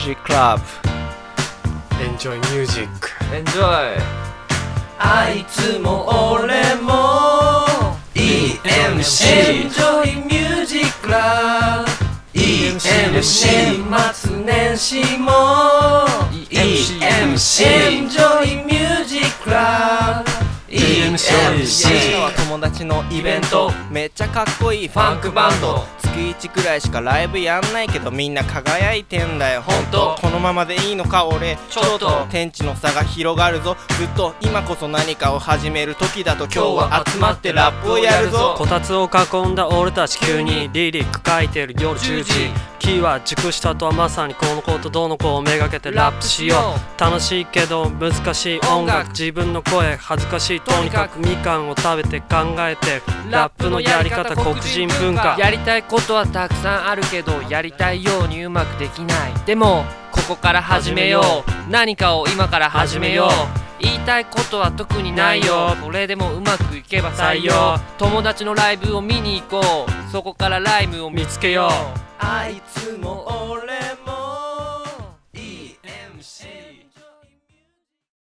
Music Club Enjoy music Enjoy あいつも俺も EMC Enjoy Music Club EMC 年末年始も EMC Enjoy Music Club EMC は友達のイベントめっちゃかっこいいファンクバンド月1くらいしかライブやんないけどみんな輝いてんだよほんとこのままでいいのか俺ちょっと天地の差が広がるぞずっと今こそ何かを始める時だと今日は集まってラップをやるぞこたつを囲んだ俺たち急にリリック書いてる夜10時キーは熟したとはまさにこの子とどの子をめがけてラップしよう楽しいけど難しい音楽自分の声恥ずかしいとにかくみかんを食べて考えてラップのやり方黒人文化やりたいことはたくさんあるけどやりたいようにうまくできないでもここから始めよう何かを今から始めよう言いたいことは特にないよそれでもうまくいけば採用友達のライブを見に行こうそこからライムを見つけようあいつも俺